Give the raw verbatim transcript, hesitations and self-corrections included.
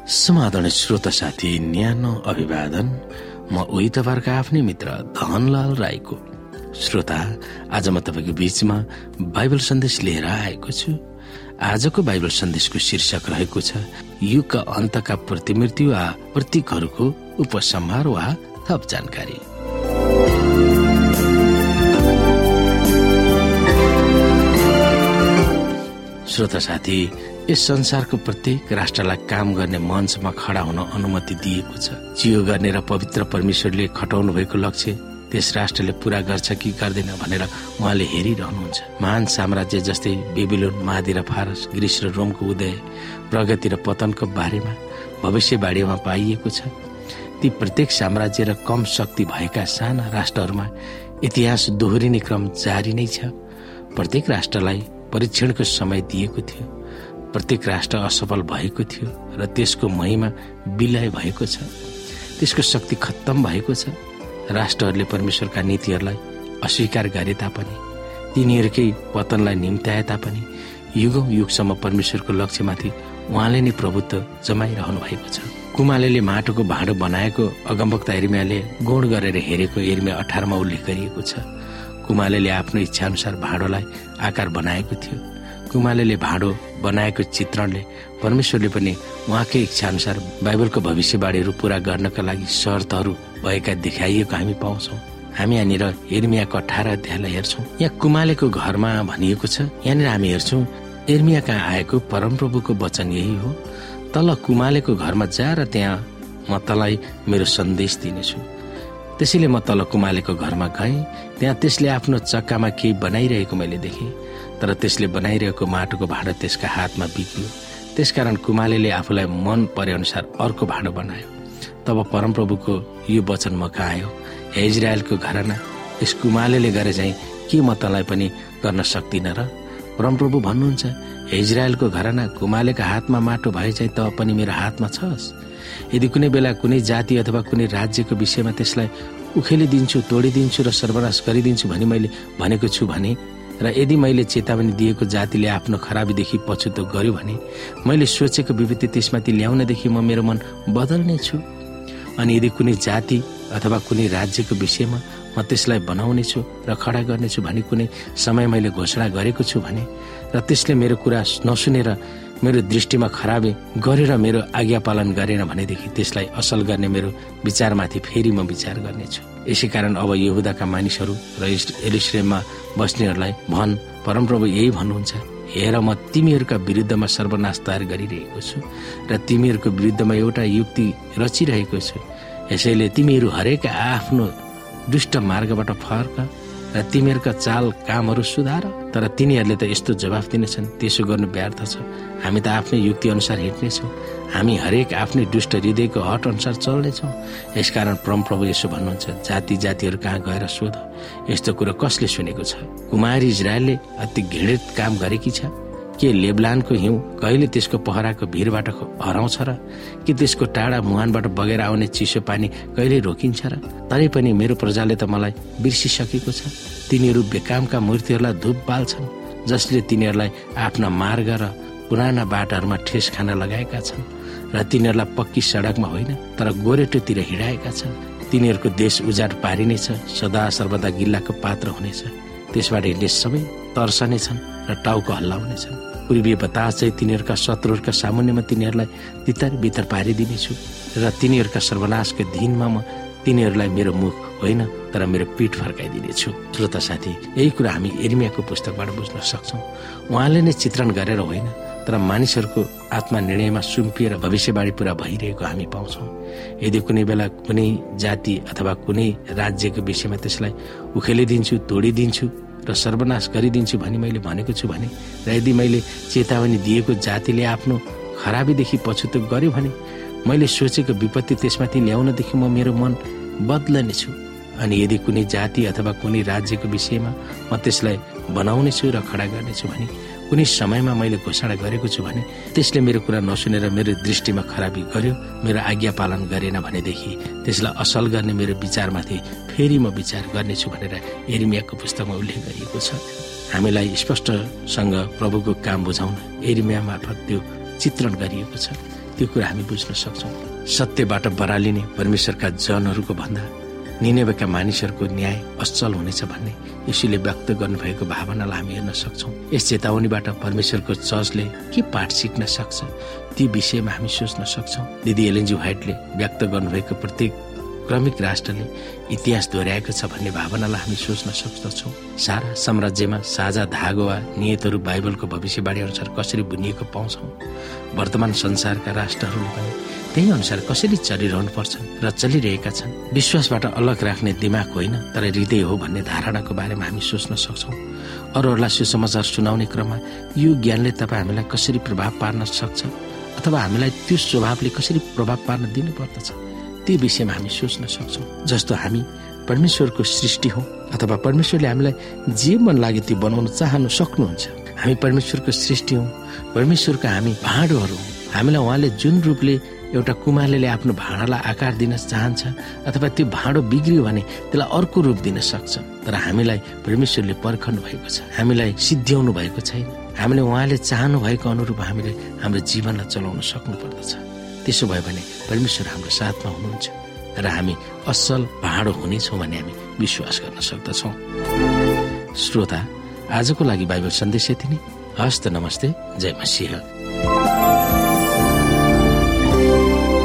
समाधान श्रोता साथी न्यानो अभिवादन। म उही तपाईँहरूको आफ्नै मित्र धनलाल राईको। श्रोता, आज म तपाईँको बीचमा बाइबल सन्देश लिएर आएको छु। आजको बाइबल सन्देशको शीर्षक रहेको छ युगका अन्तका प्रतिमूर्ति वा प्रतीकहरूको उपसंहार वा थप जानकारी। श्रोता साथी, यस संसारको प्रत्येक राष्ट्रलाई काम गर्ने मञ्चमा खडा हुन अनुमति दिएको छ। चियो गर्ने र पवित्र परमेश्वरले खटाउनु भएको लक्ष्य त्यस राष्ट्रले पूरा गर्छ कि गर्दैन भनेर उहाँले हेरिरहनुहुन्छ। महान साम्राज्य जस्तै बेबिलोन, मादी र फारस, ग्रीस र रोमको उदय, प्रगति र पतनको बारेमा भविष्यवाणीमा पाइएको छ। ती प्रत्येक साम्राज्य र कम शक्ति भएका साना राष्ट्रहरूमा इतिहास दोहोरिने क्रम जारी नै छ। प्रत्येक राष्ट्रलाई परीक्षणको समय दिएको थियो। प्रत्येक राष्ट्र असफल भएको थियो र त्यसको महिमा विलय भएको छ। त्यसको शक्ति खत्तम भएको छ। राष्ट्रहरूले परमेश्वरका नीतिहरूलाई अस्वीकार गरे तापनि, तिनीहरूकै पतनलाई निम्त्याए तापनि युगौं युगसम्म परमेश्वरको लक्ष्यमाथि उहाँले नै प्रभुत्व जमाइरहनु भएको छ। कुमालेले माटोको भाँडो बनाएको अगमवक्ता यिर्मयाले गौण गरेर हेरेको यिर्मया अठारमा उल्लेख गरिएको छ। कुमालेले आफ्नो इच्छाअनुसार भाँडोलाई आकार बनाएको थियो। कुमालेले भाँडो बनाएको चित्रणले परमेश्वरले पनि उहाँकै इच्छाअनुसार बाइबलको भविष्यवाणीहरू पूरा गर्नका लागि शर्तहरू भएका देखाइएको हामी पाउँछौँ। हामी यहाँनिर यिर्मयाको अठार अध्यायलाई हेर्छौँ। यहाँ कुमालेको घरमा भनिएको छ। यहाँनिर हामी हेर्छौँ यिर्मया कहाँ आएको परमप्रभुको वचन यही हो, तल कुमालेको घरमा जा र त्यहाँ म तँलाई मेरो सन्देश दिनेछु। त्यसैले म तल कुमालेको घरमा गएँ। त्यहाँ त्यसले आफ्नो चक्कामा केही बनाइरहेको मैले देखेँ, तर त्यसले बनाइरहेको माटोको भाँडो त्यसका हातमा बिग्रियो। त्यसकारण कुमालेले आफूलाई मन परे अनुसार अर्को भाँडो बनायो। तब परमप्रभुको यो वचन म कहाँ आयो, हे इजरायलको घराना, यस कुमालेले गरे चाहिँ के म तँलाई पनि गर्न सक्दिनँ र? परमप्रभु भन्नुहुन्छ, हे इजरायलको घराना, कुमालेका हातमा माटो भए चाहिँ त पनि मेरो हातमा छस्। यदि कुनै बेला कुनै जाति अथवा कुनै राज्यको विषयमा त्यसलाई उखेलिदिन्छु, तोडिदिन्छु र सर्वनाश गरिदिन्छु भनी मैले भनेको छु भने, र यदि मैले चेतावनी दिएको जातिले आफ्नो खराबीदेखि पछुतो गर्यो भने, मैले सोचेको विपत्ति त्यसमाथि ल्याउनदेखि म मेरो मन बदल्ने छु। अनि यदि कुनै जाति अथवा कुनै राज्यको विषयमा म त्यसलाई बनाउने छु र खडा गर्नेछु भने कुनै समय मैले घोषणा गरेको छु भने, र त्यसले मेरो कुरा नसुनेर मेरो दृष्टिमा खराबी गरेर मेरो आज्ञा पालन गरेन भनेदेखि त्यसलाई असल गर्ने मेरो विचारमाथि फेरि म विचार गर्नेछु। यसै कारण अब यहुदाका मानिसहरू र यरुशलेममा बस्नेहरूलाई भन्, परमप्रभु यही भन्नुहुन्छ, हेर म तिमीहरूका विरुद्धमा सर्वनाश तयार गरिरहेको छु र तिमीहरूको विरुद्धमा एउटा युक्ति रचिरहेको छु। यसैले तिमीहरू हरेक आफ्नो दुष्ट मार्गबाट फर्क र तिमीहरूका चाल कामहरू सुधार। तर तिनीहरूले त यस्तो जवाफ दिनेछन्, त्यसो गर्नु व्यर्थ छ। हामी त आफ्नै युक्ति अनुसार हिँड्नेछौँ। हामी हरेक आफ्नै दुष्ट हृदयको हट अनुसार चल्नेछौँ। यसकारण परमप्रभु यसो भन्नुहुन्छ, जाति जातिहरू कहाँ गएर सोध, यस्तो कुरो कसले सुनेको छ? कुमारी इजरायलले अति घृणित काम गरेकी छ के? लेबलानको हिउँ कहिले त्यसको पहराको भिरबाट हराउँछ र? कि त्यसको टाढा मुहानबाट बगेर आउने चिसो पानी कहिले रोकिन्छ र? तरै पनि मेरो प्रजाले त मलाई बिर्सिसकेको छ। तिनीहरू बेकामका मूर्तिहरूलाई धूप बाल्छन्, जसले तिनीहरूलाई आफ्ना मार्ग र पुराना बाटाहरूमा ठेस खान लगाएका छन् र तिनीहरूलाई पक्की सडकमा होइन तर गोरेटोतिर हिँडाएका छन्। तिनीहरूको देश उजाड पारिनेछ, सदा सर्वदा गिल्लाको पात्र हुनेछ। त्यसबाट हिँड्ने सबै तर्सनेछन् र टाउको हल्लाउनेछन्। पूर्वीय बतास चाहिँ तिनीहरूका शत्रुहरूका सामुन्यमा तिनीहरूलाई तितर बितर पारिदिनेछु र तिनीहरूका सर्वनाशको दिनमा म तिनीहरूलाई मेरो मुख होइन तर मेरो पीठ फर्काइदिनेछु। श्रोता साथी, यही कुरा हामी यिर्मयाको पुस्तकबाट बुझ्न सक्छौँ। उहाँले नै चित्रण गरेर होइन तर मानिसहरूको आत्मा निर्णयमा सुम्पिएर भविष्यवाणी पूरा भइरहेको हामी पाउँछौँ। यदि कुनै बेला कुनै जाति अथवा कुनै राज्यको विषयमा त्यसलाई उखेलिदिन्छु, तोडिदिन्छु र सर्वनाश गरिदिन्छु भनी मैले भनेको छु भने, र यदि मैले चेतावनी दिएको जातिले आफ्नो खराबीदेखि पछुतो गर्यो भने, मैले सोचेको विपत्ति त्यसमाथि ल्याउनदेखि म मेरो मन बदल्नेछु। अनि यदि कुनै जाति अथवा कुनै राज्यको विषयमा म त्यसलाई बनाउनेछु र खडा गर्नेछु भने, कुनै समयमा मैले घोषणा गरेको छु भने, त्यसले मेरो कुरा नसुनेर मेरो दृष्टिमा खराबी गर्यो, मेरो आज्ञा पालन गरेन भनेदेखि त्यसलाई असल गर्ने मेरो विचारमाथि फेरि म विचार गर्नेछु भनेर यिर्मयाको पुस्तकमा उल्लेख गरिएको छ। हामीलाई स्पष्टसँग प्रभुको काम बुझाउन यिर्मया मार्फत त्यो चित्रण गरिएको छ। त्यो कुरा हामी बुझ्न सक्छौँ। सत्यबाट बरालिने परमेश्वरका जनहरूको भन्दा निनेवेका मानिसहरूको न्याय असल हुनेछ भन्ने यीशुले व्यक्त गर्नुभएको भावनालाई हामी हेर्न सक्छौँ। यस चेतावनीबाट परमेश्वरको चर्चले के पाठ सिक्न सक्छ ती विषयमा हामी सोच्न सक्छौँ। दिदी एलेन जी व्हाइटले व्यक्त गर्नुभएको प्रत्येक क्रमिक राष्ट्रले इतिहास दोहोऱ्याएको छ भन्ने भावनालाई हामी सोच्न सक्दछौँ। सारा साम्राज्यमा साझा धागो वा नियतहरू बाइबलको भविष्यवाणी अनुसार कसरी बुनिएको पाउँछौँ। वर्तमान संसारका राष्ट्रहरूले पनि त्यही अनुसार कसरी चलिरहनु पर्छ र चलिरहेका छन्। विश्वासबाट अलग राख्ने दिमाग होइन तर हृदय हो भन्ने धारणाको बारेमा हामी सोच्न सक्छौँ। अरूहरूलाई सुसमाचार सुनाउने क्रममा यो ज्ञानले तपाईँ हामीलाई कसरी प्रभाव पार्न सक्छ अथवा हामीलाई त्यो स्वभावले कसरी प्रभाव पार्न दिनु पर्दछ त्यो विषयमा हामी सोच्न सक्छौँ। जस्तो हामी परमेश्वरको सृष्टि हौ अथवा परमेश्वरले हामीलाई जे मन लाग्यो त्यो बनाउन चाहनु सक्नुहुन्छ। हामी परमेश्वरको सृष्टि हौ, परमेश्वरका हामी भाँडोहरू हौ। हामीलाई उहाँले जुन रूपले एउटा कुमारले आफ्नो भाँडालाई आकार दिन चाहन्छ अथवा त्यो भाँडो बिग्रियो भने त्यसलाई अर्को रूप दिन सक्छ। तर हामीलाई परमेश्वरले पर्खनु भएको छ, हामीलाई सिद्ध्याउनु भएको छैन। हामीले उहाँले चाहनु भएको अनुरूप हामीले हाम्रो जीवनलाई चलाउन सक्नु पर्दछ। त्यसो भयो भने परमेश्वर हाम्रो साथमा हुनुहुन्छ र हामी असल भाँडो हुनेछौँ भन्ने हामी विश्वास गर्न सक्दछौँ। श्रोता, आजको लागि बाइबल सन्देश यति नै। हस्त नमस्ते, जय मसीह।